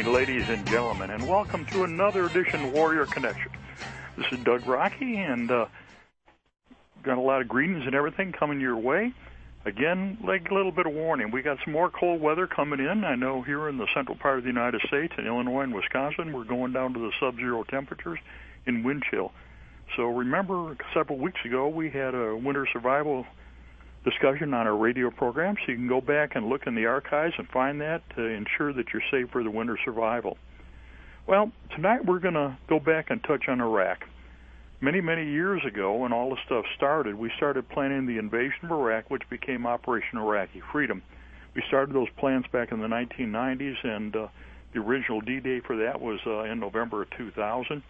ladies and gentlemen, and welcome to another edition of Warrior Connection. This is Doug Rocky, and got a lot of greetings and everything coming your way. Again, like a little bit of warning, we got some more cold weather coming in. I know here in the central part of the United States, in Illinois and Wisconsin, we're going down to the sub-zero temperatures in wind chill. So remember, several weeks ago, we had a winter survival discussion on our radio program, so you can go back and look in the archives and find that to ensure that you're safe for the winter survival. Well, tonight we're going to go back and touch on Iraq. Many, many years ago, when all this stuff started, we started planning the invasion of Iraq, which became Operation Iraqi Freedom. We started those plans back in the 1990s, and the original D-Day for that was in November of 2000,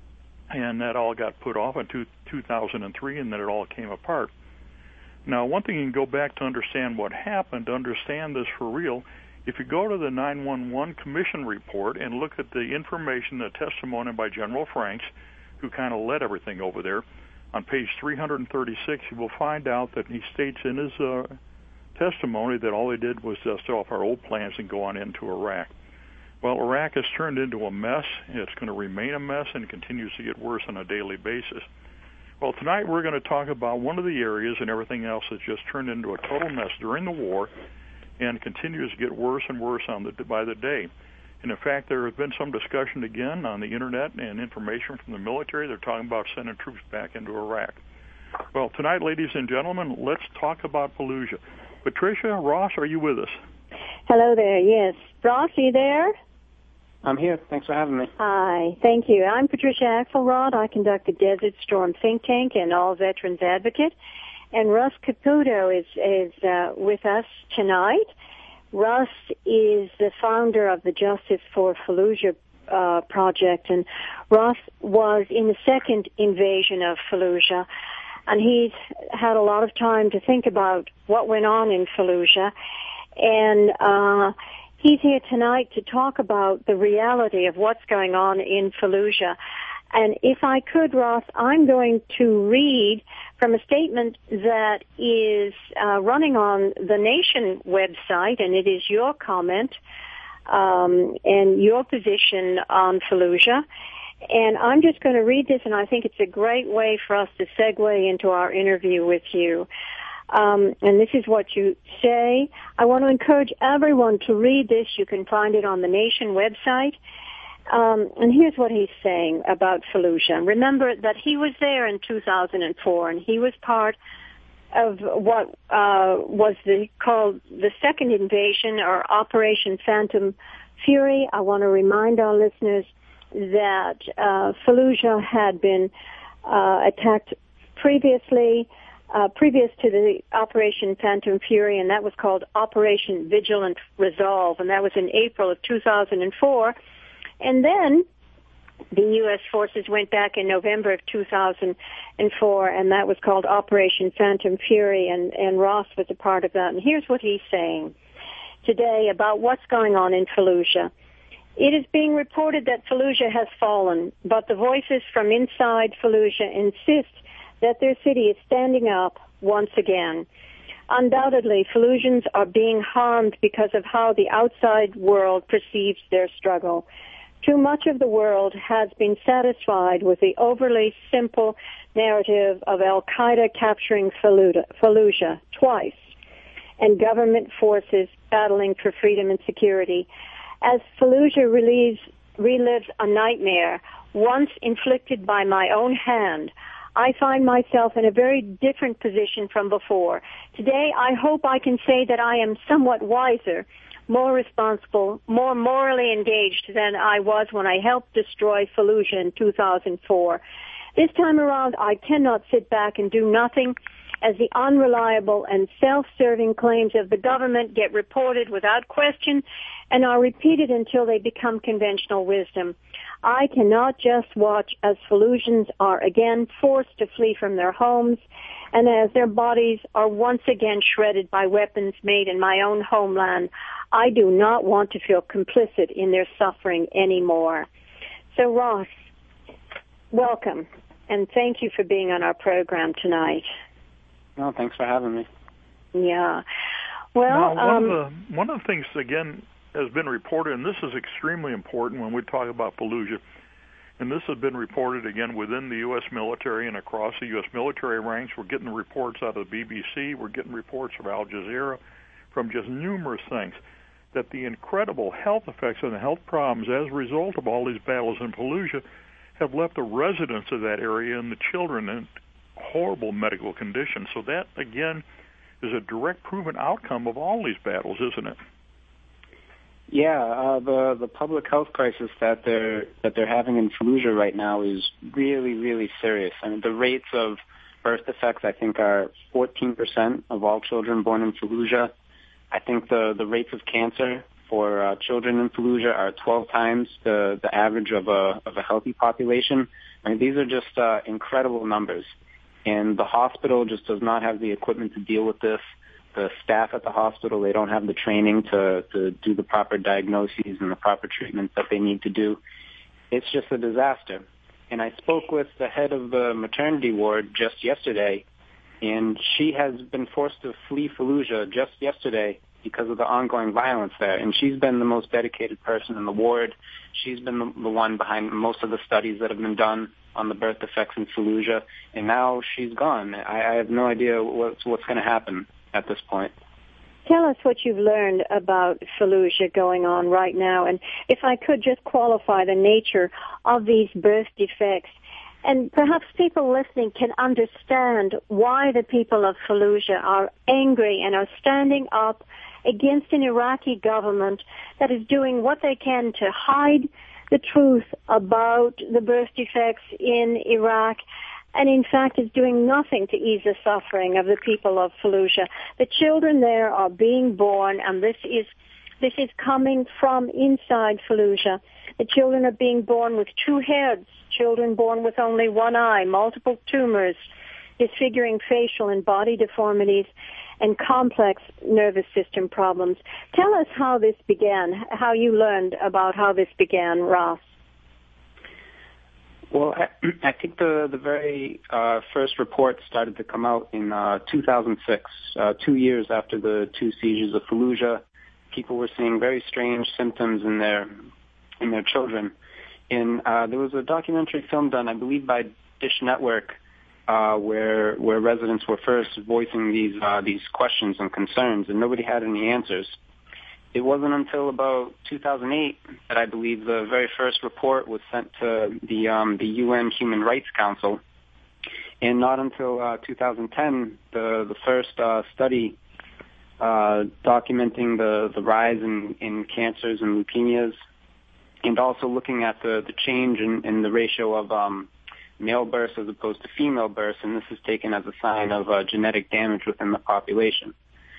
and that all got put off in 2003, and then it all came apart. Now, one thing you can go back to understand what happened, to understand this for real, if you go to the 911 Commission report and look at the information, the testimony by General Franks, who kind of led everything over there, on page 336, you will find out that he states in his testimony that all they did was dust off our old plans and go on into Iraq. Well, Iraq has turned into a mess. It's going to remain a mess and continues to get worse on a daily basis. Well, tonight we're going to talk about one of the areas and everything else that's just turned into a total mess during the war and continues to get worse and worse by the day. And in fact, there has been some discussion again on the Internet and information from the military. They're talking about sending troops back into Iraq. Well, tonight, ladies and gentlemen, let's talk about Fallujah. Patricia, Ross, are you with us? Hello there, yes. Ross, are you there? I'm here. Thanks for having me. Hi, thank you. I'm Patricia Axelrod. I conduct the Desert Storm think tank and All Veterans Advocate. And Russ Caputo is with us tonight. Russ is the founder of the Justice for Fallujah project, and Russ was in the second invasion of Fallujah, and he's had a lot of time to think about what went on in Fallujah, and he's here tonight to talk about the reality of what's going on in Fallujah. And if I could, Ross, I'm going to read from a statement that is running on the Nation website, and it is your comment and your position on Fallujah. And I'm just going to read this, and I think it's a great way for us to segue into our interview with you. And this is what you say. I want to encourage everyone to read this. You can find it on the Nation website. And here's what he's saying about Fallujah. Remember that he was there in 2004, and he was part of what was called the second invasion, or Operation Phantom Fury. I want to remind our listeners that Fallujah had been attacked previous to the Operation Phantom Fury, and that was called Operation Vigilant Resolve, and that was in April of 2004. And then the U.S. forces went back in November of 2004, and that was called Operation Phantom Fury, and Ross was a part of that. And here's what he's saying today about what's going on in Fallujah. It is being reported that Fallujah has fallen, but the voices from inside Fallujah insist that their city is standing up once again. Undoubtedly, Fallujans are being harmed because of how the outside world perceives their struggle. Too much of the world has been satisfied with the overly simple narrative of Al-Qaeda capturing Fallujah twice and government forces battling for freedom and security. As Fallujah relives a nightmare once inflicted by my own hand, I find myself in a very different position from before. Today, I hope I can say that I am somewhat wiser, more responsible, more morally engaged than I was when I helped destroy Fallujah in 2004. This time around, I cannot sit back and do nothing as the unreliable and self-serving claims of the government get reported without question and are repeated until they become conventional wisdom. I cannot just watch as Fallujans are again forced to flee from their homes and as their bodies are once again shredded by weapons made in my own homeland. I do not want to feel complicit in their suffering anymore. So, Ross, welcome, and thank you for being on our program tonight. No, thanks for having me. Yeah. Well, now, one of the things, again, has been reported, and this is extremely important when we talk about Fallujah, and this has been reported again within the U.S. military and across the U.S. military ranks. We're getting reports out of the BBC. We're getting reports from Al Jazeera, from just numerous things, that the incredible health effects and the health problems as a result of all these battles in Fallujah have left the residents of that area and the children in horrible medical conditions. So that, again, is a direct proven outcome of all these battles, isn't it? Yeah, the public health crisis that they're having in Fallujah right now is really, really serious. I mean, the rates of birth defects, I think, are 14% of all children born in Fallujah. I think the rates of cancer for children in Fallujah are 12 times the average of a healthy population. I mean, these are just incredible numbers. And the hospital just does not have the equipment to deal with this. The staff at the hospital, they don't have the training to do the proper diagnoses and the proper treatments that they need to do. It's just a disaster. And I spoke with the head of the maternity ward just yesterday, and she has been forced to flee Fallujah just yesterday because of the ongoing violence there. And she's been the most dedicated person in the ward. She's been the one behind most of the studies that have been done on the birth defects in Fallujah. And now she's gone. I have no idea what's going to happen at this point. Tell us what you've learned about Fallujah going on right now. And if I could just qualify the nature of these birth defects, and perhaps people listening can understand why the people of Fallujah are angry and are standing up against an Iraqi government that is doing what they can to hide the truth about the birth defects in Iraq, and in fact is doing nothing to ease the suffering of the people of Fallujah. The children there are being born, and this is coming from inside Fallujah. The children are being born with two heads, children born with only one eye, multiple tumors, disfiguring facial and body deformities, and complex nervous system problems. Tell us how this began, how you learned about how this began, Ross. Well, I think the very first report started to come out in 2006, 2 years after the two sieges of Fallujah. People were seeing very strange symptoms in their children. And there was a documentary film done, I believe, by Dish Network, where residents were first voicing these questions and concerns, and nobody had any answers. It wasn't until about 2008 that I believe the very first report was sent to the UN Human Rights Council, and not until 2010 the first study documenting the rise in cancers and leukemias, and also looking at the change in the ratio of male births as opposed to female births, and this is taken as a sign of genetic damage within the population.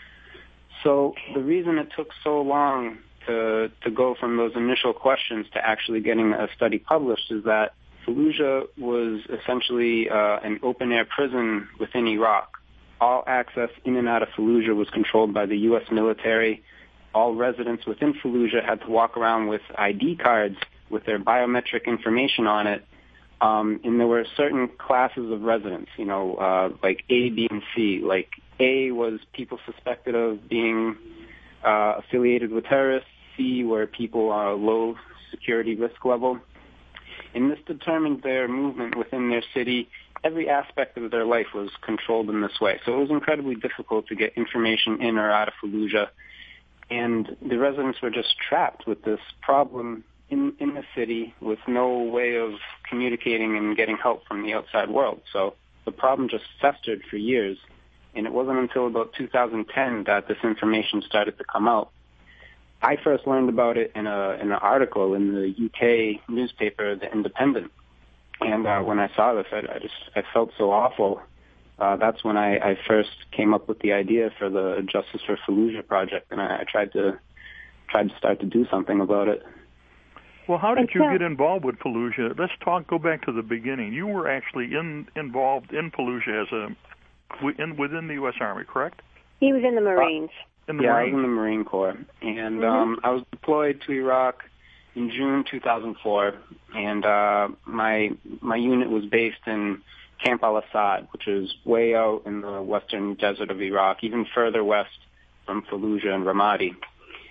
So the reason it took so long to go from those initial questions to actually getting a study published is that Fallujah was essentially an open-air prison within Iraq. All access in and out of Fallujah was controlled by the U.S. military. All residents within Fallujah had to walk around with ID cards with their biometric information on it. And there were certain classes of residents, like A, B, and C. Like A was people suspected of being affiliated with terrorists. C were people low security risk level. And this determined their movement within their city. Every aspect of their life was controlled in this way. So it was incredibly difficult to get information in or out of Fallujah. And the residents were just trapped with this problem in the city with no way of communicating and getting help from the outside world. So the problem just festered for years. And it wasn't until about 2010 that this information started to come out. I first learned about it in an article in the UK newspaper, The Independent. And when I saw this, I felt so awful. That's when I first came up with the idea for the Justice for Fallujah project, and I tried to start to do something about it. Well, how did you get involved with Fallujah? Let's go back to the beginning. You were actually involved in Fallujah within the U.S. Army, correct? He was in the Marines. I was in the Marine Corps, and I was deployed to Iraq in June 2004, and my unit was based in Camp al-Assad, which is way out in the western desert of Iraq, even further west from Fallujah and Ramadi.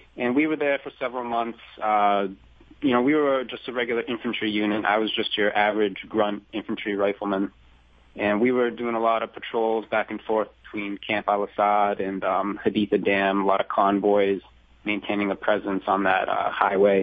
And we were there for several months. We were just a regular infantry unit. I was just your average grunt infantry rifleman. And we were doing a lot of patrols back and forth between Camp al-Assad and Haditha Dam, a lot of convoys, maintaining a presence on that highway.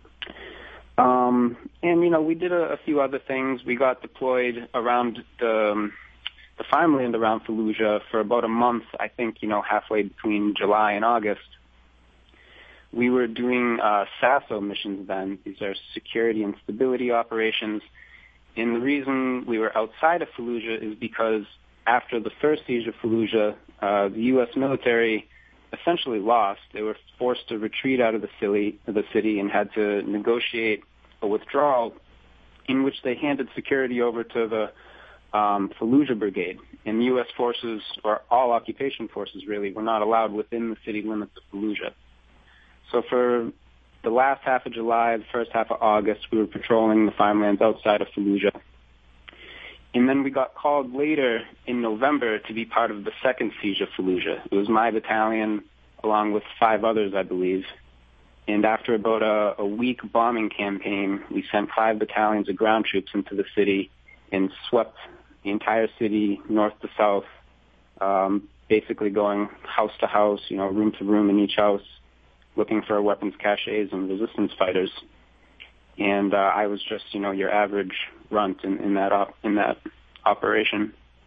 We did a few other things. We got deployed around the farmland around Fallujah for about a month, I think, halfway between July and August. We were doing SASO missions then. These are security and stability operations. And the reason we were outside of Fallujah is because after the first siege of Fallujah, the U.S. military essentially lost. They were forced to retreat out of the city and had to negotiate a withdrawal in which they handed security over to the Fallujah Brigade. And U.S. forces, or all occupation forces really, were not allowed within the city limits of Fallujah. So for the last half of July, the first half of August, we were patrolling the farmlands outside of Fallujah. And then we got called later in November to be part of the second siege of Fallujah. It was my battalion, along with 5 others, I believe. And after about a week bombing campaign, we sent 5 battalions of ground troops into the city and swept the entire city, north to south, basically going house to house, room to room in each house, looking for weapons caches and resistance fighters. And I was just, your average runt in that operation.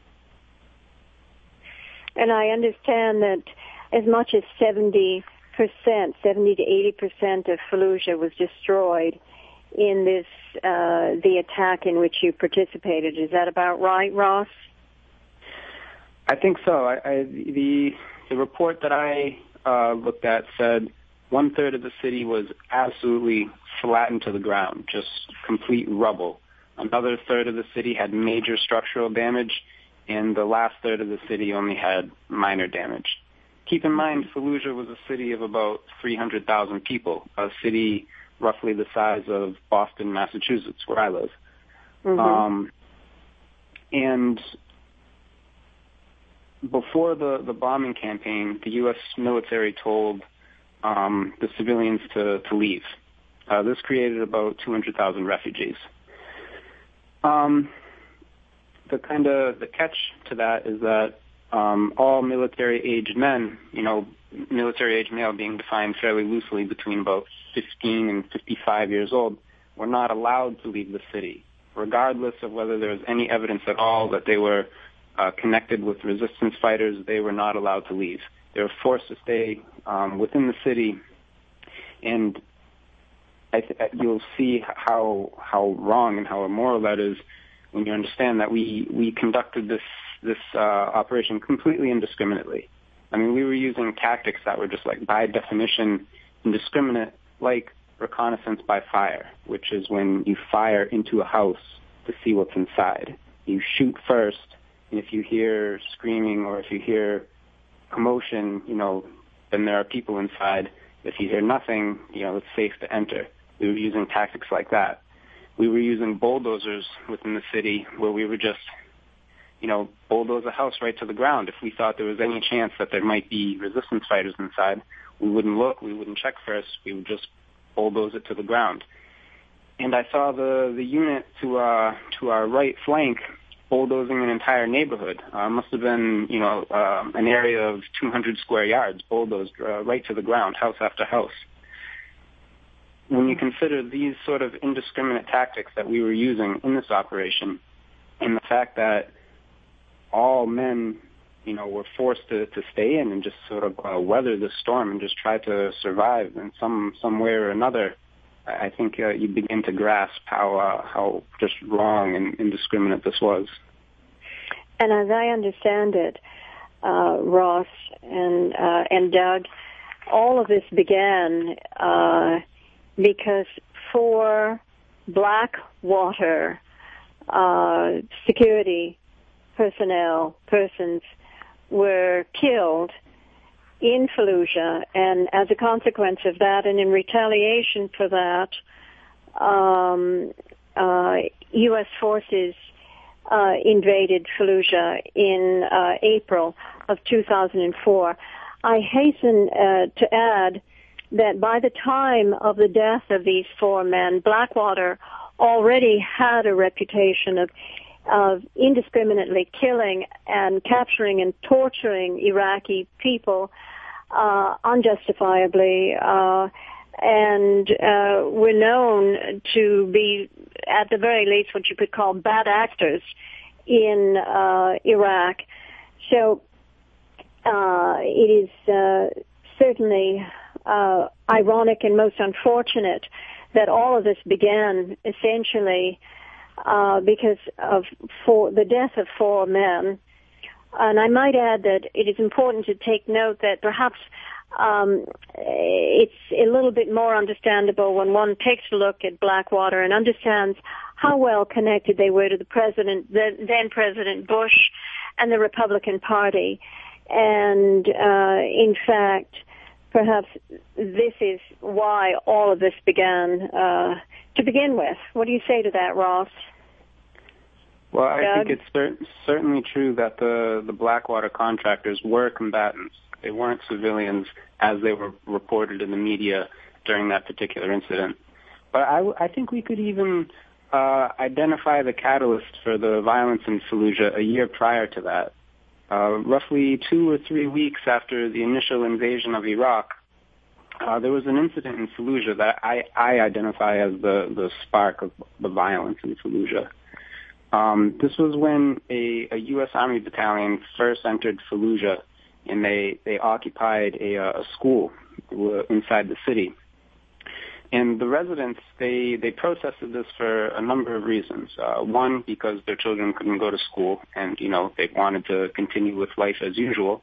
And I understand that as much as 70 to 80% of Fallujah was destroyed in this the attack in which you participated. Is that about right, Ross? I think so. The report that I looked at said 1/3 of the city was absolutely flattened to the ground, just complete rubble. Another third of the city had major structural damage, and the last third of the city only had minor damage. Keep in mind, Fallujah was a city of about 300,000 people, a city roughly the size of Boston, Massachusetts, where I live. Mm-hmm. And before the bombing campaign, the U.S. military told the civilians to leave. This created about 200,000 refugees. The catch to that is that all military-aged men, military-age male being defined fairly loosely between about 15 and 55 years old, were not allowed to leave the city, regardless of whether there was any evidence at all that they were connected with resistance fighters. They were not allowed to leave. They were forced to stay within the city, and you'll see how wrong and how immoral that is when you understand that we conducted this operation completely indiscriminately. I mean, we were using tactics that were just by definition indiscriminate, like reconnaissance by fire, which is when you fire into a house to see what's inside. You shoot first, and if you hear screaming or if you hear commotion, then there are people inside. If you hear nothing, it's safe to enter. We were using tactics like that. We were using bulldozers within the city where we would just, bulldoze a house right to the ground. If we thought there was any chance that there might be resistance fighters inside, we wouldn't look, we wouldn't check first, we would just bulldoze it to the ground. And I saw the unit to our right flank bulldozing an entire neighborhood. Must have been, an area of 200 square yards, bulldozed right to the ground, house after house. When you consider these sort of indiscriminate tactics that we were using in this operation, and the fact that all men, were forced to stay in and just sort of weather the storm and just try to survive in some way or another, I think you begin to grasp how just wrong and indiscriminate this was. And as I understand it, Ross and Doug, all of this began because 4 Blackwater security persons were killed in Fallujah, and as a consequence of that, and in retaliation for that, U.S. forces invaded Fallujah in April of 2004. I hasten to add that by the time of the death of these 4 men, Blackwater already had a reputation of indiscriminately killing and capturing and torturing Iraqi people unjustifiably, and were known to be, at the very least, what you could call bad actors in Iraq. So it is certainly ironic and most unfortunate that all of this began essentially because of the death of 4 men. And I might add that it is important to take note that perhaps it's a little bit more understandable when one takes a look at Blackwater and understands how well connected they were to the then President Bush and the Republican Party. And in fact, perhaps this is why all of this began to begin with. What do you say to that, Ross? Well, I Doug? think it's certainly true that the Blackwater contractors were combatants. They weren't civilians as they were reported in the media during that particular incident. But I think we could even identify the catalyst for the violence in Fallujah a year prior to that. Roughly 2 or 3 weeks after the initial invasion of Iraq, there was an incident in Fallujah that I identify as the spark of the violence in Fallujah. This was when a U.S. Army battalion first entered Fallujah, and they occupied a school inside the city. And the residents, they protested this for a number of reasons. One, because their children couldn't go to school, and they wanted to continue with life as usual.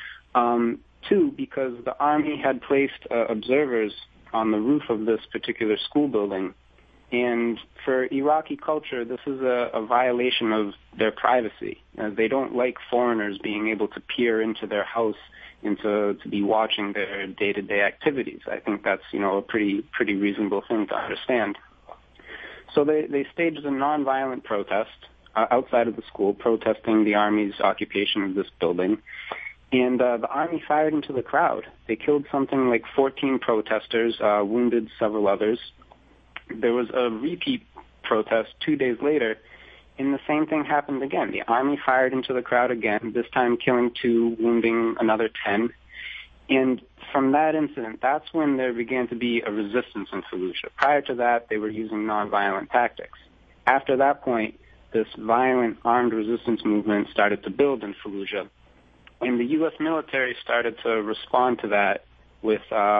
2, because the army had placed observers on the roof of this particular school building. And for Iraqi culture, this is a violation of their privacy. They don't like foreigners being able to peer into their house and to be watching their day-to-day activities. I think that's, a pretty reasonable thing to understand. So they staged a nonviolent protest outside of the school, protesting the Army's occupation of this building. And the Army fired into the crowd. They killed something like 14 protesters, wounded several others. There was a repeat protest 2 days later, and the same thing happened again. The Army fired into the crowd again, this time killing 2, wounding another 10. And from that incident, that's when there began to be a resistance in Fallujah. Prior to that, they were using nonviolent tactics. After that point, this violent armed resistance movement started to build in Fallujah. And the U.S. military started to respond to that with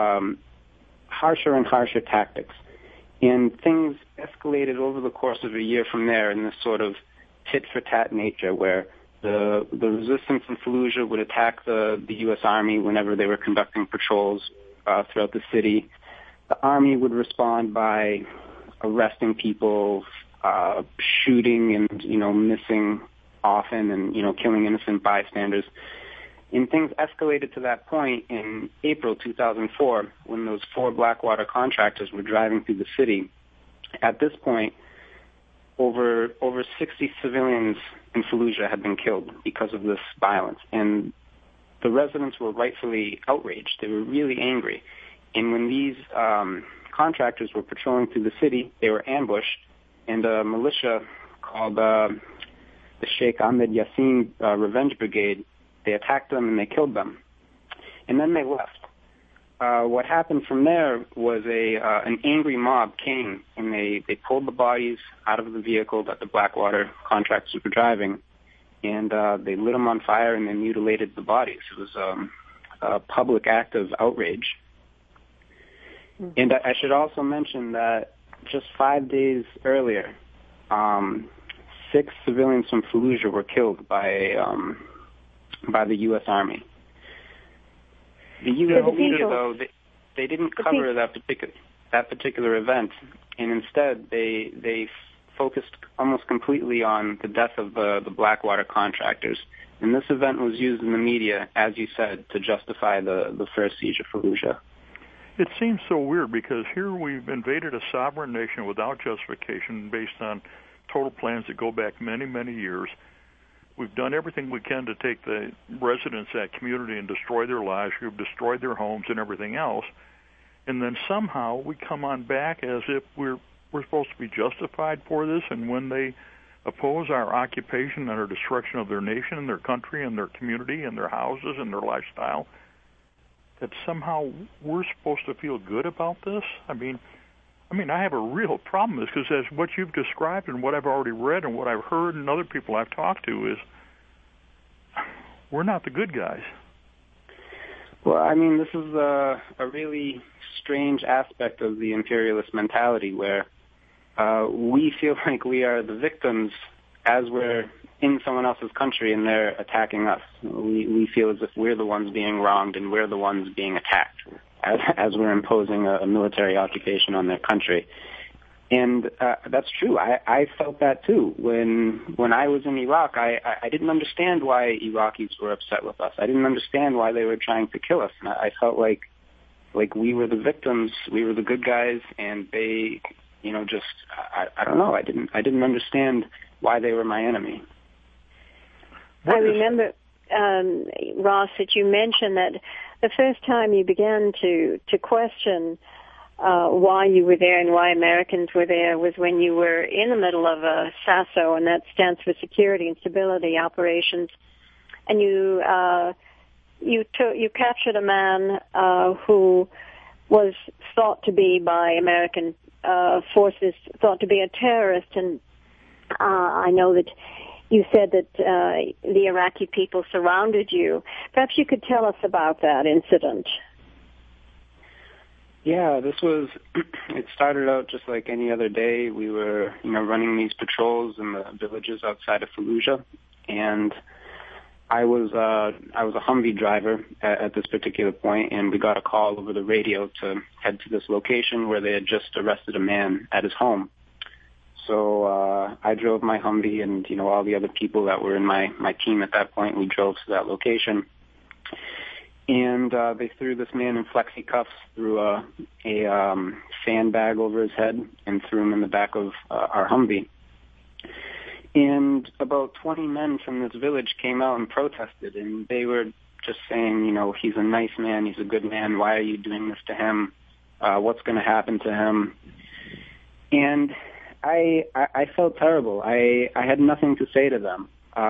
harsher and harsher tactics. And things escalated over the course of a year from there in this sort of tit-for-tat nature where the resistance in Fallujah would attack the U.S. Army whenever they were conducting patrols throughout the city. The Army would respond by arresting people, shooting and, missing often and, killing innocent bystanders. And things escalated to that point in April 2004 when those 4 Blackwater contractors were driving through the city. At this point, over 60 civilians in Fallujah had been killed because of this violence. And the residents were rightfully outraged. They were really angry. And when these contractors were patrolling through the city, they were ambushed, and a militia called the Sheikh Ahmed Yassin Revenge Brigade, they attacked them and they killed them. And then they left. What happened from there was an angry mob came and they pulled the bodies out of the vehicle that the Blackwater contractors were driving, and they lit them on fire and they mutilated the bodies. It was a public act of outrage. Mm-hmm. And I should also mention that just 5 days earlier, 6 civilians from Fallujah were killed by the U.S. Army. The U.S. leader, though, they didn't cover that particular event, and instead they focused almost completely on the death of the Blackwater contractors. And this event was used in the media, as you said, to justify the first siege of Fallujah. It seems so weird because here we've invaded a sovereign nation without justification based on total plans that go back many, many years. We've done everything we can to take the residents of that community and destroy their lives. We've destroyed their homes and everything else. and then somehow we come on back as if we're supposed to be justified for this, and when they oppose our occupation and our destruction of their nation and their country and their community and their houses and their lifestyle, that somehow we're supposed to feel good about this? I mean, I have a real problem with this, because as what you've described and what I've already read and what I've heard and other people I've talked to is, we're not the good guys. Well, I mean, this is a really strange aspect of the imperialist mentality, where we feel like we are the victims as we're in someone else's country and they're attacking us. We feel as if we're the ones being wronged and we're the ones being attacked as we're imposing a military occupation on their country. And that's true. I felt that too. When I was in Iraq, I didn't understand why Iraqis were upset with us. I didn't understand why they were trying to kill us. And I felt like we were the victims, we were the good guys, and they, just I don't know. I didn't understand why they were my enemy. I remember, Ross, that you mentioned that the first time you began to question why you were there and why Americans were there was when you were in the middle of a SASO, and that stands for Security and Stability Operations, and you captured a man who was thought to be by American forces thought to be a terrorist, and I know that you said that the Iraqi people surrounded you. Perhaps you could tell us about that incident. Yeah, it started out just like any other day. We were, running these patrols in the villages outside of Fallujah, and I was a Humvee driver at this particular point, and we got a call over the radio to head to this location where they had just arrested a man at his home. So I drove my Humvee, and all the other people that were in my team at that point, we drove to that location. And they threw this man in flexi cuffs, threw a sandbag over his head, and threw him in the back of our Humvee. And about 20 men from this village came out and protested, and they were just saying, he's a nice man, he's a good man, why are you doing this to him? What's going to happen to him? And I felt terrible. I had nothing to say to them.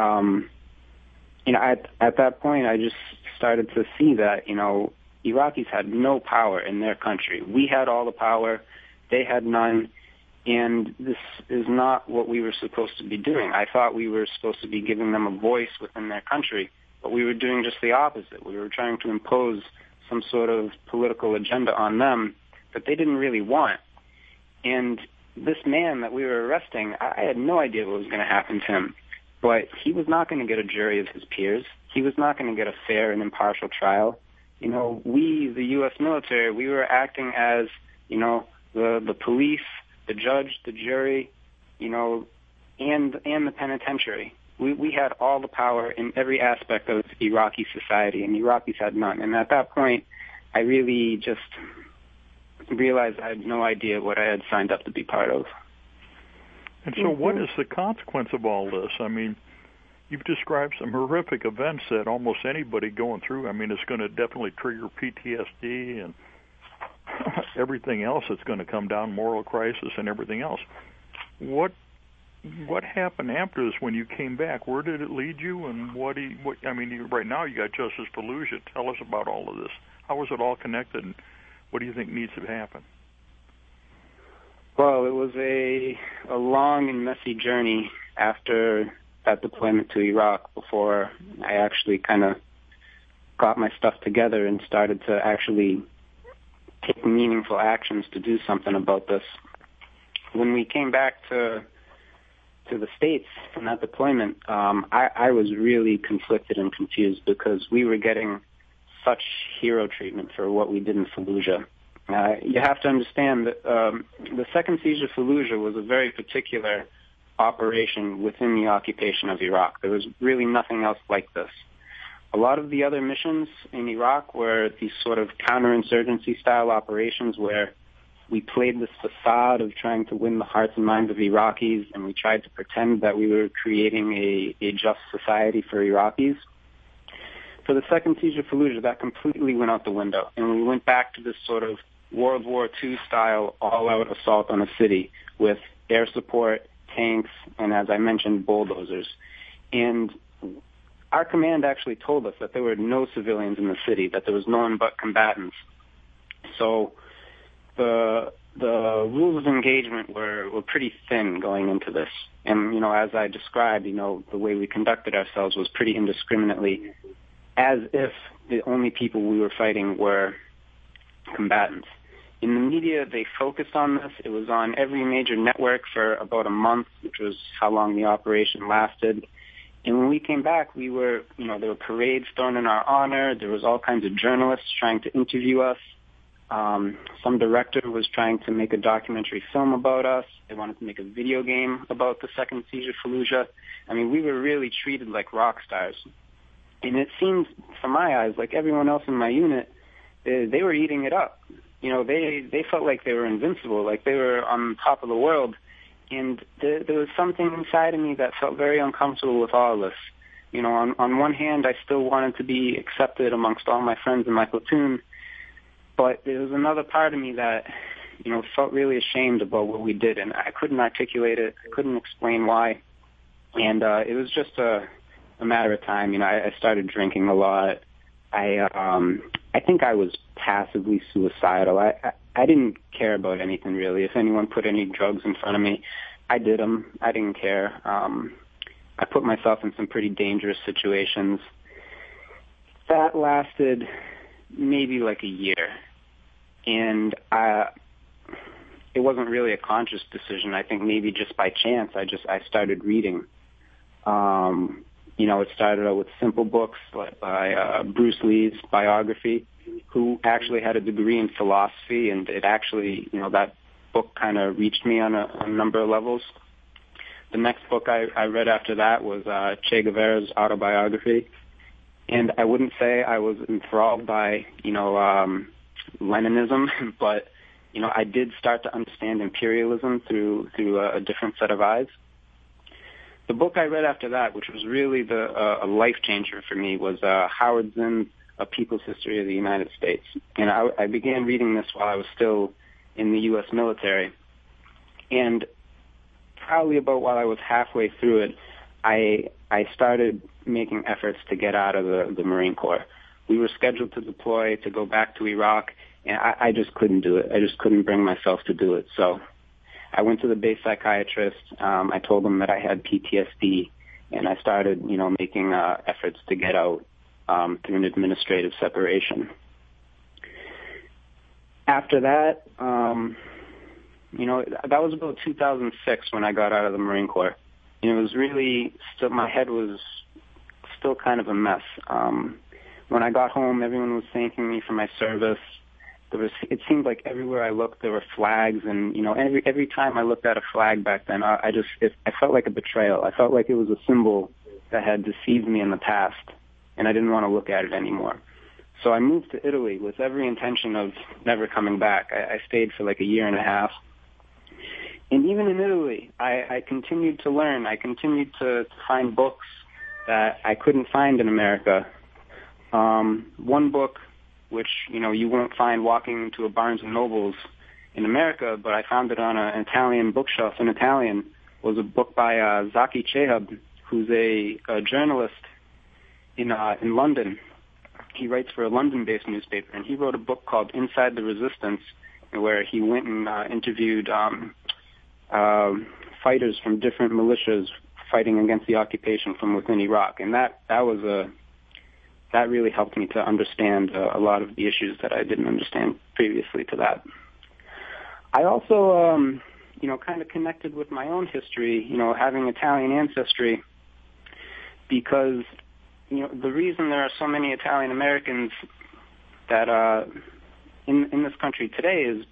At that point, I just started to see that, Iraqis had no power in their country. We had all the power. They had none. And this is not what we were supposed to be doing. I thought we were supposed to be giving them a voice within their country, but we were doing just the opposite. We were trying to impose some sort of political agenda on them that they didn't really want. And this man that we were arresting, I had no idea what was going to happen to him. But he was not going to get a jury of his peers. He was not going to get a fair and impartial trial. We, the U.S. military, we were acting as, the police, the judge, the jury, and the penitentiary. We had all the power in every aspect of Iraqi society, and Iraqis had none. And at that point, I really just realized I had no idea what I had signed up to be part of. And so what is the consequence of all this? I mean, you've described some horrific events that almost anybody going through, it's going to definitely trigger PTSD and everything else that's going to come down, moral crisis and everything else. What happened after this when you came back? Where did it lead you? And right now you got Justice Fallujah. Tell us about all of this. How is it all connected, and what do you think needs to happen? Well, it was a long and messy journey after that deployment to Iraq before I actually kind of got my stuff together and started to actually take meaningful actions to do something about this. When we came back to the States from that deployment, I was really conflicted and confused because we were getting such hero treatment for what we did in Fallujah. You have to understand that the second siege of Fallujah was a very particular operation within the occupation of Iraq. There was really nothing else like this. A lot of the other missions in Iraq were these sort of counterinsurgency style operations where we played this facade of trying to win the hearts and minds of Iraqis, and we tried to pretend that we were creating a just society for Iraqis. For the second siege of Fallujah, that completely went out the window, and we went back to this sort of World War II style all-out assault on a city with air support, tanks, and as I mentioned, bulldozers. And our command actually told us that there were no civilians in the city, that there was no one but combatants. So the rules of engagement were pretty thin going into this. And, as I described, the way we conducted ourselves was pretty indiscriminately, as if the only people we were fighting were combatants. In the media, they focused on this. It was on every major network for about a month, which was how long the operation lasted. And when we came back, we were, there were parades thrown in our honor. There was all kinds of journalists trying to interview us. Some director was trying to make a documentary film about us. They wanted to make a video game about the second siege of Fallujah. I mean, we were really treated like rock stars. And it seemed, from my eyes, like everyone else in my unit, they were eating it up. They felt like they were invincible, like they were on top of the world. And there was something inside of me that felt very uncomfortable with all of this. On one hand, I still wanted to be accepted amongst all my friends in my platoon, but there was another part of me that, felt really ashamed about what we did, and I couldn't articulate it. I couldn't explain why. And it was just a matter of time. I started drinking a lot. I think I was passively suicidal. I didn't care about anything, really. If anyone put any drugs in front of me, I did them. I didn't care. I put myself in some pretty dangerous situations. That lasted maybe like a year. And it wasn't really a conscious decision. I think maybe just by chance, I started reading. It started out with simple books like by Bruce Lee's biography, who actually had a degree in philosophy, and it actually, that book kind of reached me on a number of levels. The next book I read after that was Che Guevara's autobiography, and I wouldn't say I was enthralled by, Leninism, but, I did start to understand imperialism through a different set of eyes. The book I read after that, which was really a life changer for me, was Howard Zinn's A People's History of the United States. And I began reading this while I was still in the U.S. military. And probably about while I was halfway through it, I started making efforts to get out of the Marine Corps. We were scheduled to deploy to go back to Iraq, and I just couldn't do it. I just couldn't bring myself to do it. So I went to the base psychiatrist. I told him that I had PTSD, and I started, making efforts to get out through an administrative separation. After that, that was about 2006 when I got out of the Marine Corps. It was really still, my head was still kind of a mess. When I got home, everyone was thanking me for my service. It seemed like everywhere I looked, there were flags, and every time I looked at a flag back then, I felt like a betrayal. I felt like it was a symbol that had deceived me in the past, and I didn't want to look at it anymore. So I moved to Italy with every intention of never coming back. I stayed for like a year and a half. And even in Italy, I continued to learn. I continued to find books that I couldn't find in America. One book, which, you won't find walking into a Barnes & Noble's in America, but I found it on an Italian bookshelf in Italian, was a book by Zaki Chehab, who's a journalist in London. He writes for a London-based newspaper, and he wrote a book called Inside the Resistance, where he went and interviewed fighters from different militias fighting against the occupation from within Iraq, and that really helped me to understand a lot of the issues that I didn't understand previously to that. I also, kind of connected with my own history, having Italian ancestry, because, the reason there are so many Italian Americans that in this country today is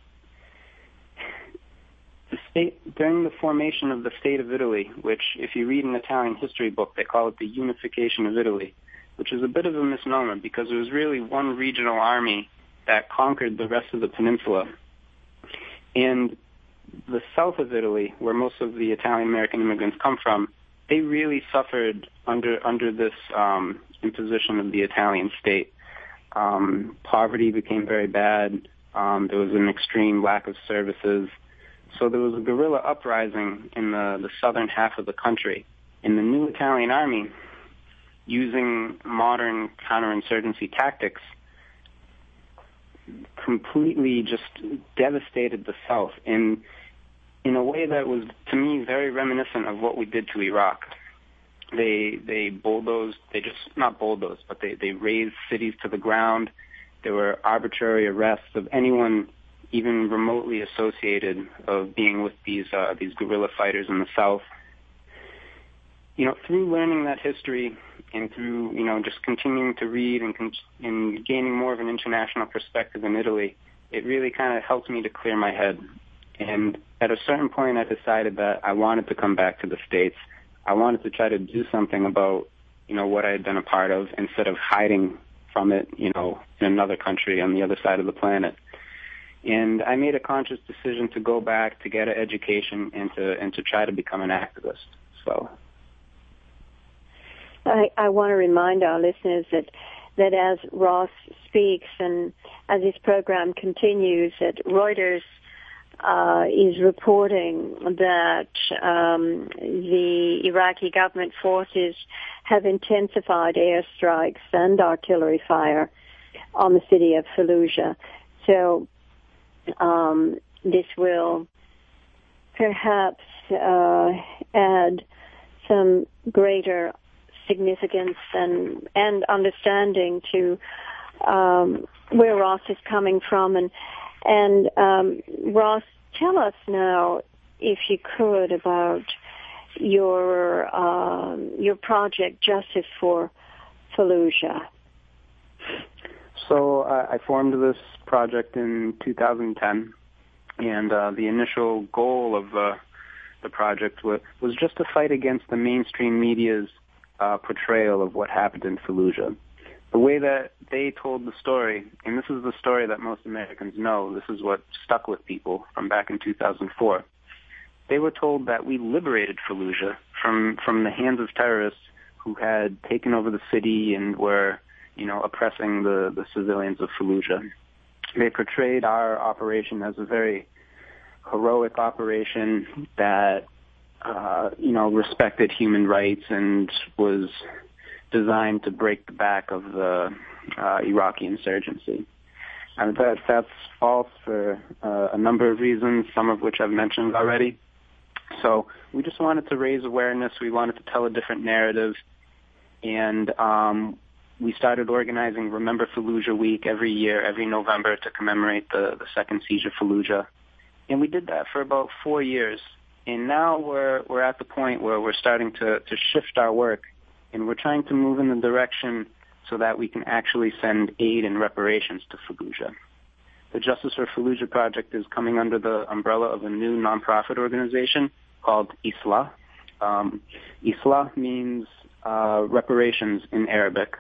the state, during the formation of the state of Italy, which if you read an Italian history book, they call it the unification of Italy, which is a bit of a misnomer because it was really one regional army that conquered the rest of the peninsula. And the south of Italy, where most of the Italian-American immigrants come from, they really suffered under this imposition of the Italian state. Poverty became very bad. There was an extreme lack of services. So there was a guerrilla uprising in the southern half of the country. And the new Italian army, using modern counterinsurgency tactics, completely just devastated the South in a way that was, to me, very reminiscent of what we did to Iraq. They bulldozed, not bulldozed, but they razed cities to the ground. There were arbitrary arrests of anyone even remotely associated of being with these guerrilla fighters in the South. Through learning that history and through, just continuing to read and gaining more of an international perspective in Italy, it really kind of helped me to clear my head. And at a certain point, I decided that I wanted to come back to the States. I wanted to try to do something about, what I had been a part of instead of hiding from it, in another country on the other side of the planet. And I made a conscious decision to go back, to get an education, and to try to become an activist. So I want to remind our listeners that as Ross speaks and as this program continues, that Reuters is reporting that the Iraqi government forces have intensified airstrikes and artillery fire on the city of Fallujah. So this will perhaps add some greater significance and understanding to where Ross is coming from. And Ross, tell us now, if you could, about your project, Justice for Fallujah. So I formed this project in 2010, and the initial goal of the project was just to fight against the mainstream media's portrayal of what happened in Fallujah. The way that they told the story, and this is the story that most Americans know, this is what stuck with people from back in 2004. They were told that we liberated Fallujah from the hands of terrorists who had taken over the city and were, oppressing the civilians of Fallujah. They portrayed our operation as a very heroic operation that, respected human rights and was designed to break the back of the Iraqi insurgency. And that's false for a number of reasons, some of which I've mentioned already. So we just wanted to raise awareness. We wanted to tell a different narrative. And we started organizing Remember Fallujah Week every year, every November, to commemorate the second siege of Fallujah. And we did that for about 4 years. And now we're at the point where we're starting to shift our work, and we're trying to move in the direction so that we can actually send aid and reparations to Fallujah. The Justice for Fallujah project is coming under the umbrella of a new nonprofit organization called ISLA. ISLA means reparations in Arabic.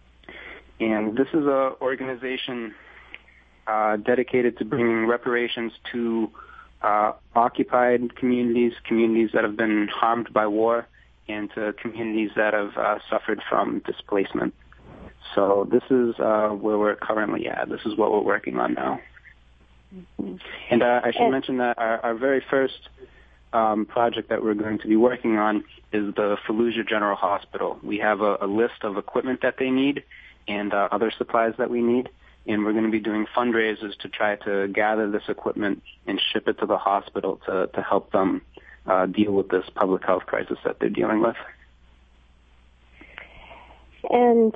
And this is an organization dedicated to bringing reparations to occupied communities that have been harmed by war, and to communities that have suffered from displacement. So this is where we're currently at. This is what we're working on now. Mm-hmm. And I should mention that our very first project that we're going to be working on is the Fallujah General Hospital. We have a list of equipment that they need and other supplies that we need, and we're going to be doing fundraisers to try to gather this equipment and ship it to the hospital to help them deal with this public health crisis that they're dealing with. And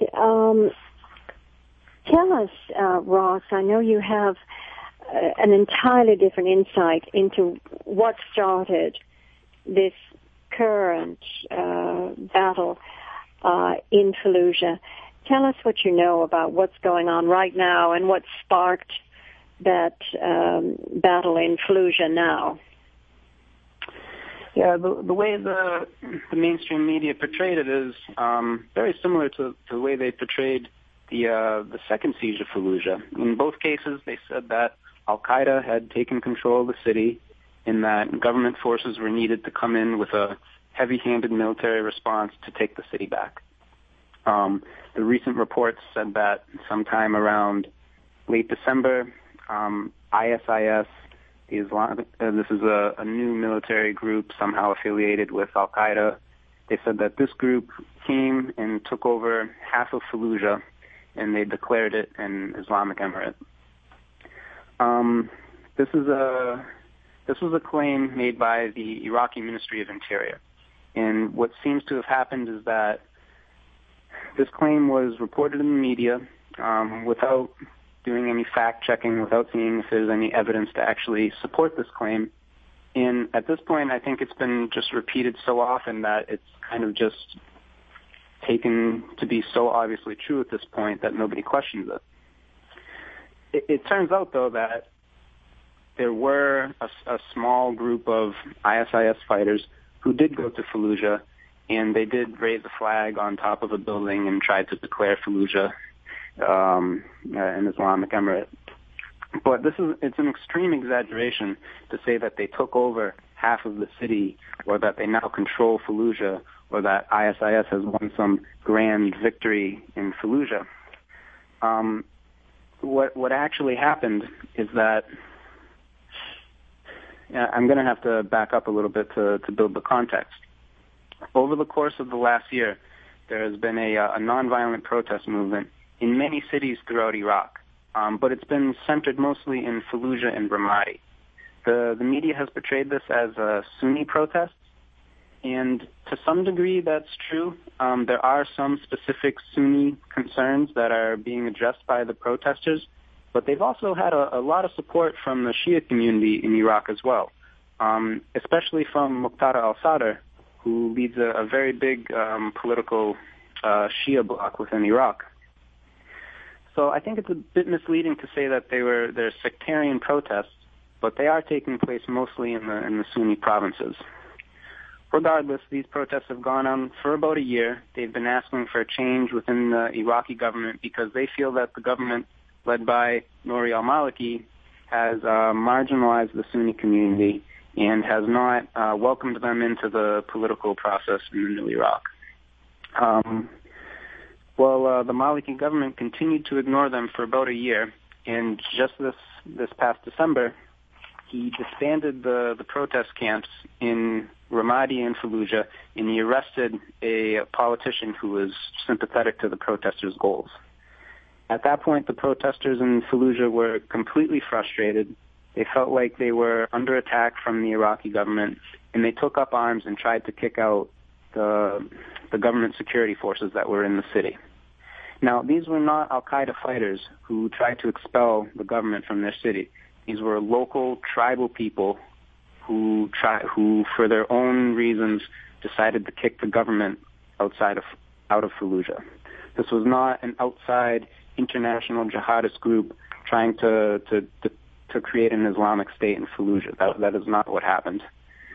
tell us, Ross, I know you have an entirely different insight into what started this current battle in Fallujah. Tell us what you know about what's going on right now and what sparked that battle in Fallujah now. Yeah, the way the mainstream media portrayed it is very similar to the way they portrayed the second siege of Fallujah. In both cases, they said that Al-Qaeda had taken control of the city and that government forces were needed to come in with a heavy-handed military response to take the city back. The recent reports said that sometime around late December, ISIS, this is a new military group somehow affiliated with Al-Qaeda. They said that this group came and took over half of Fallujah, and they declared it an Islamic Emirate. This was a claim made by the Iraqi Ministry of Interior. And what seems to have happened is that this claim was reported in the media without doing any fact-checking, without seeing if there's any evidence to actually support this claim. And at this point, I think it's been just repeated so often that it's kind of just taken to be so obviously true at this point that nobody questions it. It turns out, though, that there were a small group of ISIS fighters who did go to Fallujah, and they did raise a flag on top of a building and tried to declare Fallujah an Islamic Emirate. But it's an extreme exaggeration to say that they took over half of the city, or that they now control Fallujah, or that ISIS has won some grand victory in Fallujah. What actually happened is that I'm going to have to back up a little bit to build the context. Over the course of the last year, there has been a nonviolent protest movement in many cities throughout Iraq, but it's been centered mostly in Fallujah and Ramadi. The media has portrayed this as Sunni protests, and to some degree that's true. There are some specific Sunni concerns that are being addressed by the protesters, but they've also had a lot of support from the Shia community in Iraq as well, especially from Muqtada al-Sadr, who leads a very big political Shia bloc within Iraq. So I think it's a bit misleading to say that they're sectarian protests, but they are taking place mostly in the Sunni provinces. Regardless, these protests have gone on for about a year. They've been asking for a change within the Iraqi government because they feel that the government, led by Nouri al-Maliki, has marginalized the Sunni community and has not welcomed them into the political process in the new Iraq. The Maliki government continued to ignore them for about a year, and just this past December, he disbanded the protest camps in Ramadi and Fallujah, and he arrested a politician who was sympathetic to the protesters' goals. At that point, the protesters in Fallujah were completely frustrated. They felt like they were under attack from the Iraqi government, and they took up arms and tried to kick out the government security forces that were in the city. Now, these were not al-Qaeda fighters who tried to expel the government from their city. These were local tribal people who, for their own reasons, decided to kick the government out of Fallujah. This was not an outside international jihadist group trying to create an Islamic state in Fallujah. That is not what happened.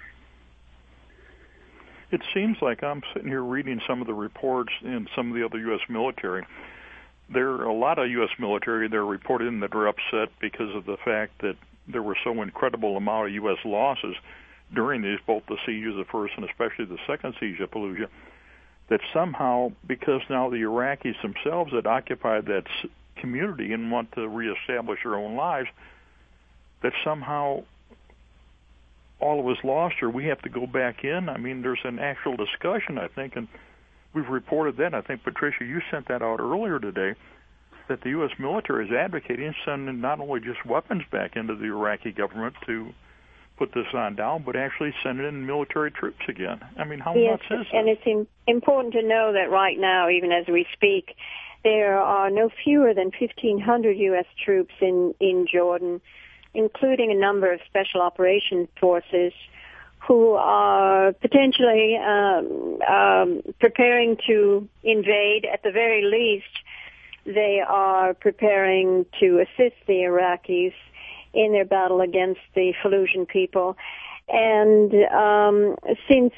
It seems like I'm sitting here reading some of the reports in some of the other U.S. military. There are a lot of U.S. military that are reported that are upset because of the fact that there were so incredible amount of U.S. losses during these, both the siege of the first and especially the second siege of Fallujah, that somehow, because now the Iraqis themselves had occupied that community and want to reestablish their own lives, that somehow all of us lost, or we have to go back in. I mean, there's an actual discussion, I think, and we've reported that. I think, Patricia, you sent that out earlier today, that the U.S. military is advocating sending not only just weapons back into the Iraqi government to put this on down, but actually sending in military troops again. I mean, how nuts is that? And it's important to know that right now, even as we speak, there are no fewer than 1,500 U.S. troops in Jordan, including a number of special operations forces who are potentially preparing to invade. At the very least, they are preparing to assist the Iraqis in their battle against the Fallujah people. And since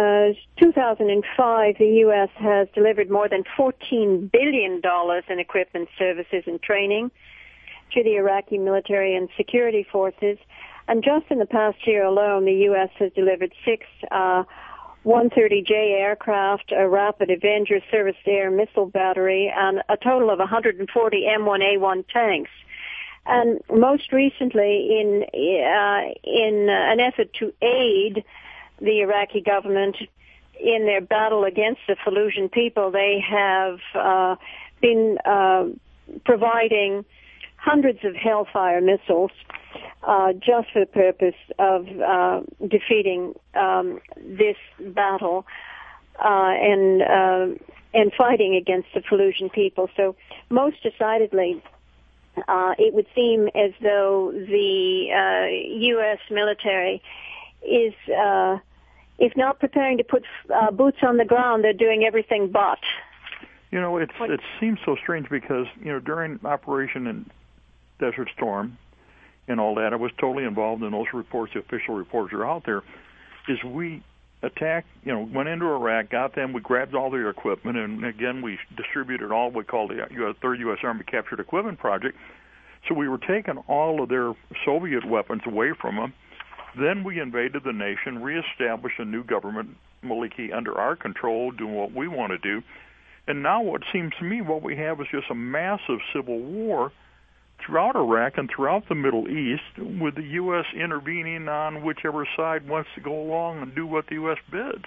2005, the U.S. has delivered more than $14 billion in equipment, services, and training to the Iraqi military and security forces. And just in the past year alone, the U.S. has delivered 6 130J aircraft, a Rapid Avenger surface-to-air missile battery, and a total of 140 M1A1 tanks. And most recently, in an effort to aid the Iraqi government in their battle against the Fallujah people, they have been providing hundreds of Hellfire missiles just for the purpose of defeating this battle and fighting against the Fallujah people. So most decidedly, it would seem as though the U.S. military is, if not preparing to put boots on the ground, they're doing everything but. You know, it seems so strange because, you know, during Operation Desert Storm and all that, I was totally involved in those reports. The official reports are out there. Is we attacked, you know, went into Iraq, got them, we grabbed all their equipment, and again we distributed all we call the 3rd U.S. Army Captured Equipment Project. So we were taking all of their Soviet weapons away from them. Then we invaded the nation, reestablished a new government, Maliki, under our control, doing what we want to do. And now what seems to me what we have is just a massive civil war throughout Iraq and throughout the Middle East, with the U.S. intervening on whichever side wants to go along and do what the U.S. bids.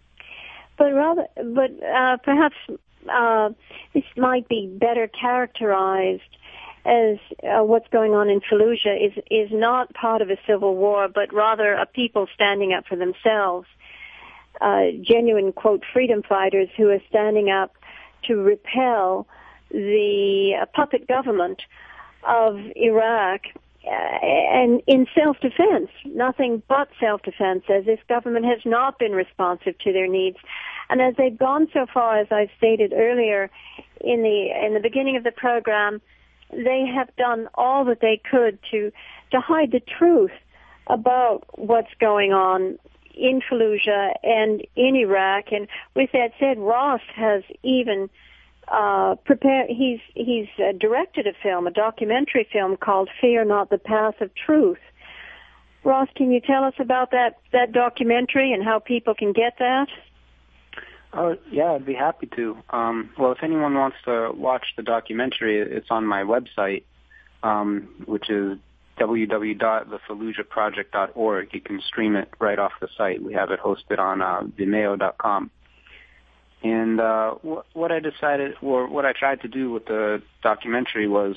But perhaps this might be better characterized as what's going on in Fallujah is not part of a civil war, but rather a people standing up for themselves, genuine, quote, freedom fighters who are standing up to repel the puppet government of Iraq, and in self-defense, nothing but self-defense, as this government has not been responsive to their needs. And as they've gone so far, as I stated earlier in the beginning of the program, they have done all that they could to hide the truth about what's going on in Fallujah and in Iraq. And with that said, Ross has even he's directed a film, a documentary film called Fear Not the Path of Truth. Ross, can you tell us about that documentary and how people can get that? Oh, yeah, I'd be happy to. Well, if anyone wants to watch the documentary, it's on my website, which is www.thefallujahproject.org. You can stream it right off the site. We have it hosted on Vimeo.com. And what I decided, or what I tried to do with the documentary was,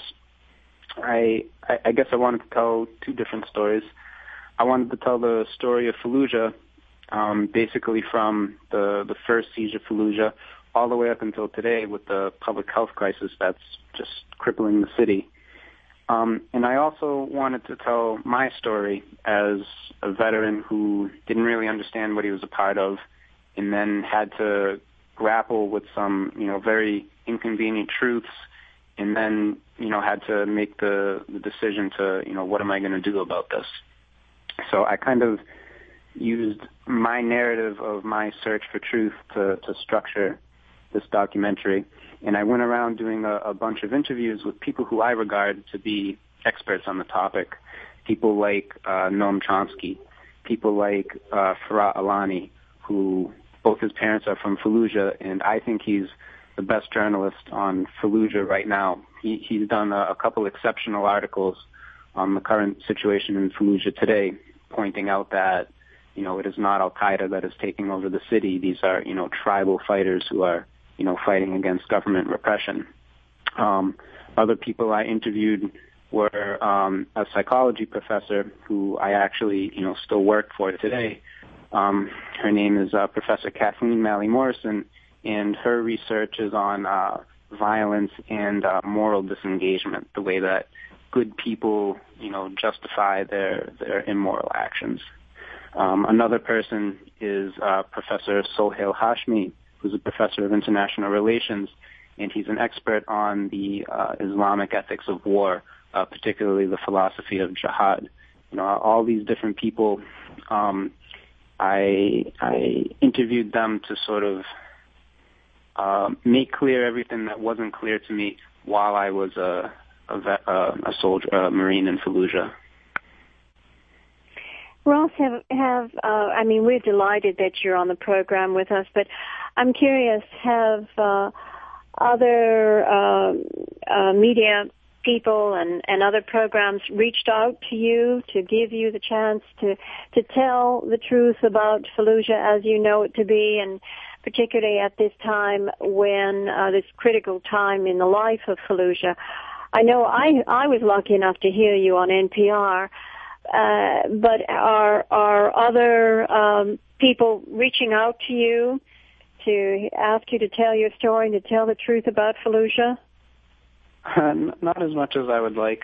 I guess I wanted to tell two different stories. I wanted to tell the story of Fallujah, basically from the first siege of Fallujah all the way up until today with the public health crisis that's just crippling the city. And I also wanted to tell my story as a veteran who didn't really understand what he was a part of and then had to grapple with some, very inconvenient truths, and then, had to make the decision to, what am I going to do about this? So I kind of used my narrative of my search for truth to structure this documentary. And I went around doing a bunch of interviews with people who I regard to be experts on the topic, people like Noam Chomsky, people like Farah Alani, who both his parents are from Fallujah, and I think he's the best journalist on Fallujah right now. He's done a couple exceptional articles on the current situation in Fallujah today, pointing out that, it is not Al-Qaeda that is taking over the city. These are, tribal fighters who are, fighting against government repression. Other people I interviewed were a psychology professor who I actually, still work for today. Her name is Professor Kathleen Malley-Morrison, and her research is on violence and moral disengagement, the way that good people, justify their immoral actions. Another person is Professor Sohail Hashmi, who's a professor of international relations, and he's an expert on the Islamic ethics of war, particularly the philosophy of jihad. All these different people, I interviewed them to sort of make clear everything that wasn't clear to me while I was a soldier, a Marine in Fallujah. Ross, we're delighted that you're on the program with us, but I'm curious, have other media people and other programs reached out to you to give you the chance to tell the truth about Fallujah as you know it to be, and particularly at this time when this critical time in the life of Fallujah. I know I was lucky enough to hear you on NPR, but are other people reaching out to you to ask you to tell your story and to tell the truth about Fallujah? Not as much as I would like.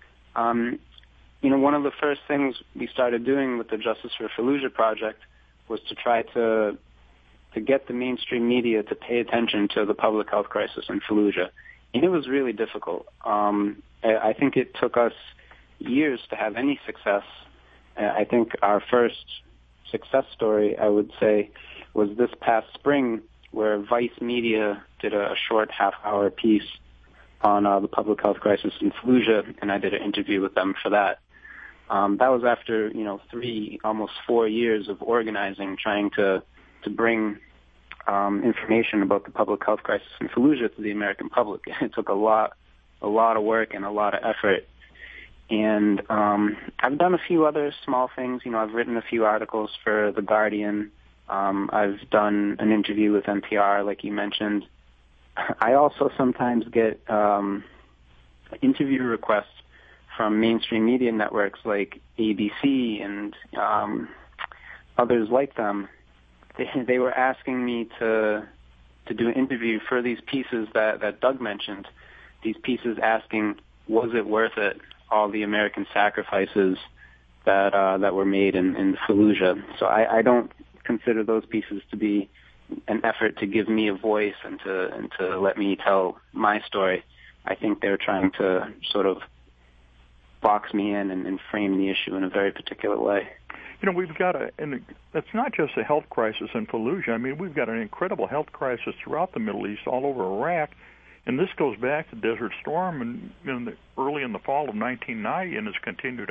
One of the first things we started doing with the Justice for Fallujah project was to try to get the mainstream media to pay attention to the public health crisis in Fallujah. And it was really difficult. I think it took us years to have any success. I think our first success story, I would say, was this past spring, where Vice Media did a short half-hour piece on the public health crisis in Fallujah, and I did an interview with them for that. That was after 3, almost 4 years of organizing, trying to bring information about the public health crisis in Fallujah to the American public. It took a lot of work and a lot of effort. And I've done a few other small things. I've written a few articles for The Guardian. I've done an interview with NPR, like you mentioned. I also sometimes get interview requests from mainstream media networks like ABC and others like them. They were asking me to do an interview for these pieces that Doug mentioned, these pieces asking, was it worth it, all the American sacrifices that were made in Fallujah. So I don't consider those pieces to be an effort to give me a voice and to let me tell my story. I think they're trying to sort of box me in and frame the issue in a very particular way. We've got and it's not just a health crisis in Fallujah. I mean, we've got an incredible health crisis throughout the Middle East, all over Iraq, and this goes back to Desert Storm early in the fall of 1990, and has continued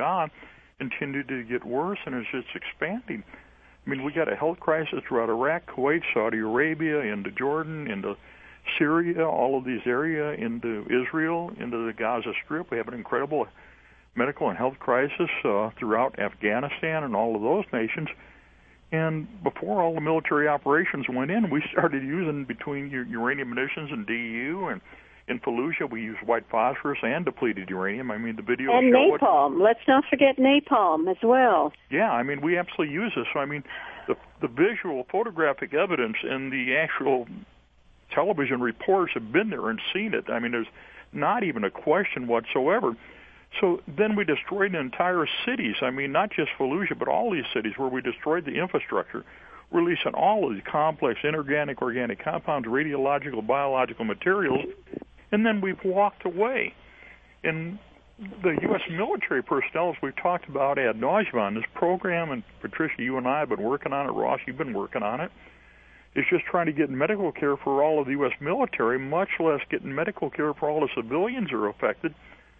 to get worse, and it's just expanding. I mean, we got a health crisis throughout Iraq, Kuwait, Saudi Arabia, into Jordan, into Syria, all of these areas, into Israel, into the Gaza Strip. We have an incredible medical and health crisis throughout Afghanistan and all of those nations. And before all the military operations went in, we started using between uranium munitions and DU, and in Fallujah we used white phosphorus and depleted uranium. I mean, the video and napalm. Let's not forget napalm as well. Yeah, I mean, we absolutely use this. So I mean, the visual photographic evidence and the actual television reports have been there and seen it. I mean, there's not even a question whatsoever. So then we destroyed entire cities. I mean, not just Fallujah, but all these cities where we destroyed the infrastructure, releasing all of these complex inorganic, organic compounds, radiological, biological materials, and then we've walked away. And the U.S. military personnel, as we've talked about ad nauseum on this program, and Patricia, you and I have been working on it, Ross, you've been working on it, is just trying to get medical care for all of the U.S. military, much less getting medical care for all the civilians who are affected.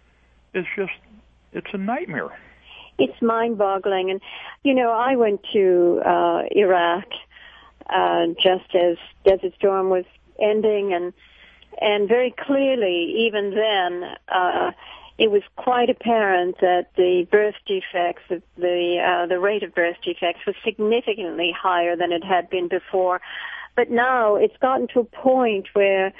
It's a nightmare. It's mind-boggling. And, I went to Iraq just as Desert Storm was ending, and very clearly, even then, it was quite apparent that the birth defects, the rate of birth defects was significantly higher than it had been before. But now it's gotten to a point where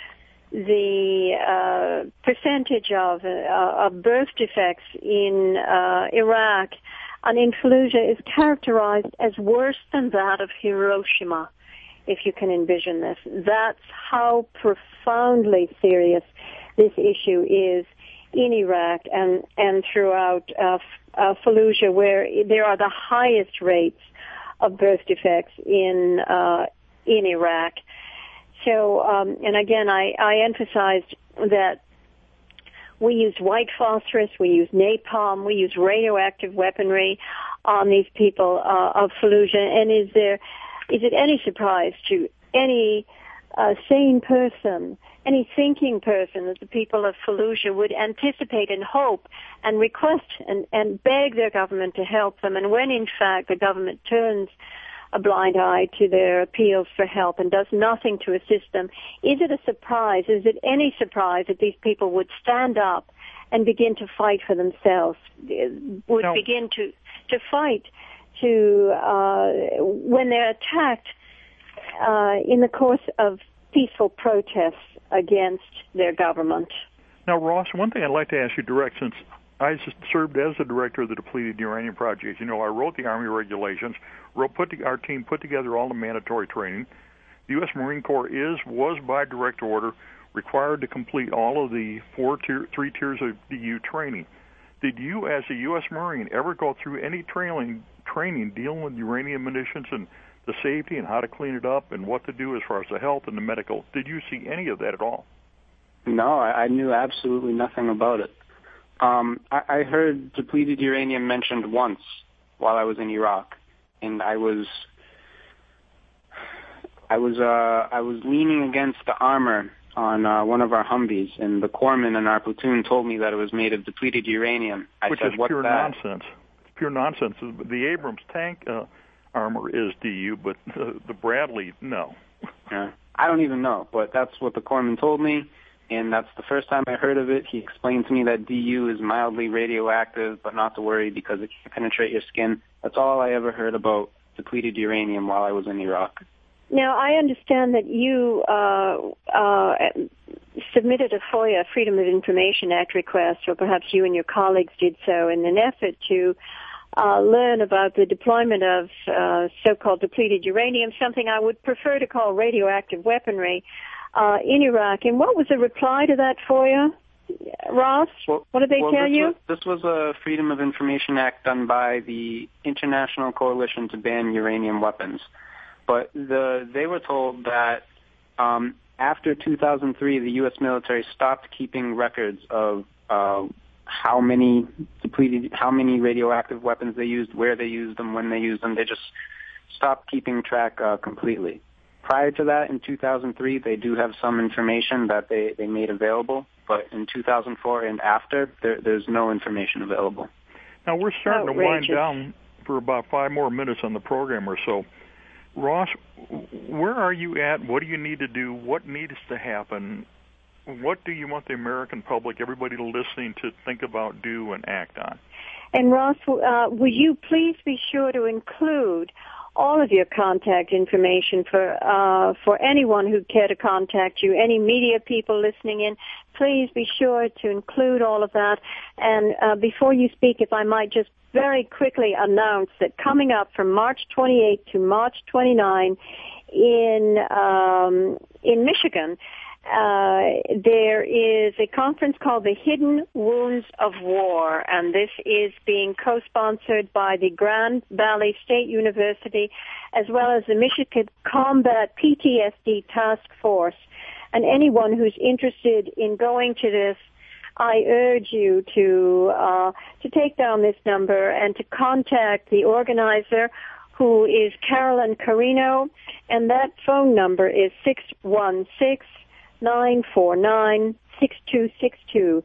the percentage of birth defects in Iraq and in Fallujah is characterized as worse than that of Hiroshima, if you can envision this. That's how profoundly serious this issue is in Iraq and throughout Fallujah, where there are the highest rates of birth defects in Iraq. So, and again, I emphasized that we used white phosphorus, we used napalm, we used radioactive weaponry on these people of Fallujah. And is it any surprise to any sane person, any thinking person, that the people of Fallujah would anticipate and hope and request and beg their government to help them, and when in fact the government turns a blind eye to their appeals for help and does nothing to assist them? Is it a surprise? Is it any surprise that these people would stand up and begin to fight for themselves, would begin to fight when they're attacked in the course of peaceful protests against their government. Now, Ross, one thing I'd like to ask you direct, since I served as the director of the Depleted Uranium Project. You know, I wrote the Army regulations, our team put together all the mandatory training. The U.S. Marine Corps was by direct order required to complete all of the 3 tiers of DU training. Did you, as a U.S. Marine, ever go through any training dealing with uranium munitions and the safety and how to clean it up and what to do as far as the health and the medical? Did you see any of that at all? No, I knew absolutely nothing about it. I heard depleted uranium mentioned once while I was in Iraq, and I was leaning against the armor on one of our Humvees, and the corpsman in our platoon told me that it was made of depleted uranium. Which is pure nonsense. It's pure nonsense. The Abrams tank armor is DU, but the Bradley, no. Yeah. I don't even know, but that's what the corpsman told me, and that's the first time I heard of it. He explained to me that DU is mildly radioactive, but not to worry because it can penetrate your skin. That's all I ever heard about depleted uranium while I was in Iraq. Now, I understand that you submitted a FOIA, Freedom of Information Act request, or perhaps you and your colleagues did so in an effort to learn about the deployment of so-called depleted uranium, something I would prefer to call radioactive weaponry, in Iraq. And what was the reply to that FOIA, Ross? What did they tell you? This was a Freedom of Information Act done by the International Coalition to Ban Uranium Weapons. But they were told that after 2003, the U.S. military stopped keeping records of how many radioactive weapons they used, where they used them, when they used them. They just stopped keeping track completely. Prior to that, in 2003, they do have some information that they made available, but in 2004 and after, there's no information available. Now, we're starting to wind down for about 5 more minutes on the program or so. Ross, where are you at? What do you need to do? What needs to happen? What do you want the American public, everybody listening, to think about, do, and act on? And Ross, will you please be sure to include all of your contact information for anyone who'd care to contact you, any media people listening in. Please be sure to include all of that. And before you speak, if I might just very quickly announce that coming up from March 28 to March 29 in Michigan, there is a conference called the Hidden Wounds of War, and this is being co-sponsored by the Grand Valley State University as well as the Michigan Combat PTSD Task Force. And anyone who's interested in going to this, I urge you to take down this number and to contact the organizer, who is Carolyn Carino, and that phone number is 616-949-6262,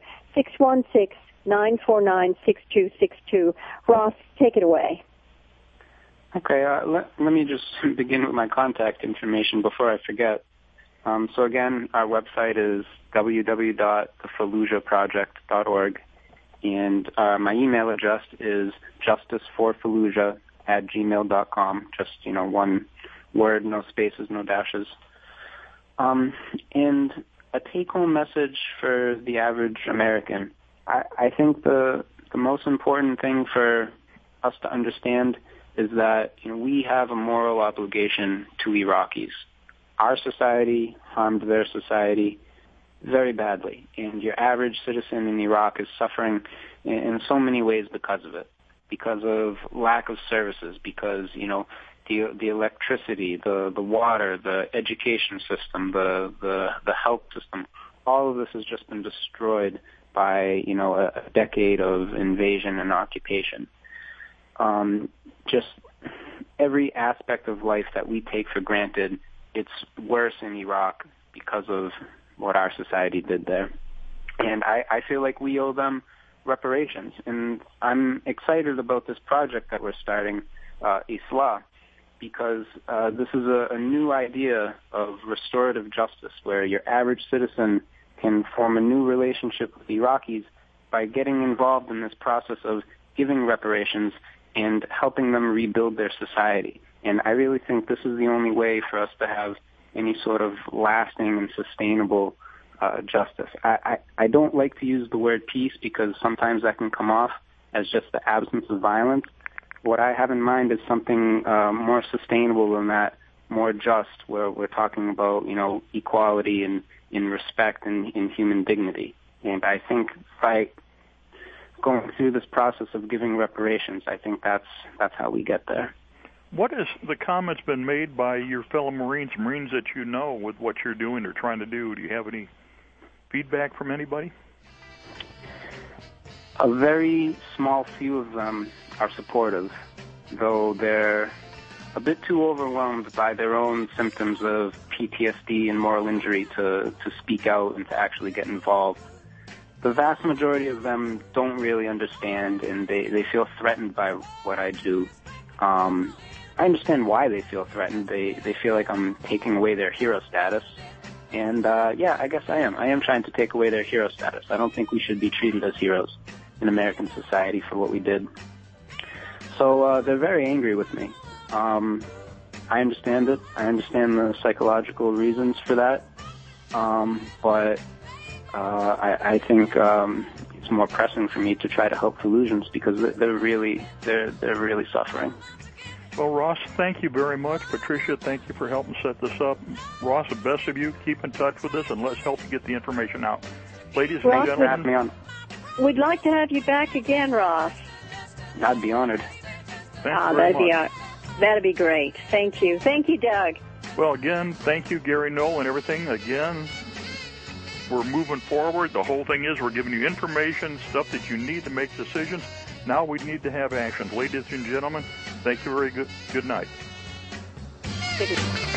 616-949-6262. Ross, take it away. Okay, let me just begin with my contact information before I forget. So again, our website is www.thefallujaproject.org, and my email address is justiceforfallujah@gmail.com. Just, one word, no spaces, no dashes. And a take-home message for the average American. I think the most important thing for us to understand is that we have a moral obligation to Iraqis. Our society harmed their society very badly, and your average citizen in Iraq is suffering in so many ways because of it, because of lack of services, because the electricity, the water, the education system, the health system, all of this has just been destroyed by a decade of invasion and occupation. Just every aspect of life that we take for granted, it's worse in Iraq because of what our society did there. And I feel like we owe them reparations. And I'm excited about this project that we're starting, ISLA, because this is a new idea of restorative justice where your average citizen can form a new relationship with Iraqis by getting involved in this process of giving reparations and helping them rebuild their society. And I really think this is the only way for us to have any sort of lasting and sustainable justice. I don't like to use the word peace because sometimes that can come off as just the absence of violence. What I have in mind is something more sustainable than that, more just, where we're talking about, equality and in respect and in human dignity. And I think by going through this process of giving reparations, I think that's how we get there. What has the comments been made by your fellow Marines that you know with what you're doing or trying to do? Do you have any feedback from anybody? A very small few of them are supportive, though they're a bit too overwhelmed by their own symptoms of PTSD and moral injury to speak out and to actually get involved. The vast majority of them don't really understand, and they feel threatened by what I do. I understand why they feel threatened. They feel like I'm taking away their hero status. And, I guess I am. I am trying to take away their hero status. I don't think we should be treated as heroes in American society for what we did. So they're very angry with me. I understand it. I understand the psychological reasons for that. But I think it's more pressing for me to try to help Fallujahs because they're really suffering. Well, Ross, thank you very much. Patricia, thank you for helping set this up. Ross, the best of you, keep in touch with us, and let's help you get the information out. Ladies and gentlemen, have me on. We'd like to have you back again, Ross. I'd be honored. Thanks very much. That'd be great. Thank you. Thank you, Doug. Well, again, thank you, Gary Knoll, and everything. Again, we're moving forward. The whole thing is we're giving you information, stuff that you need to make decisions. Now we need to have action. Ladies and gentlemen, thank you very good night. Good.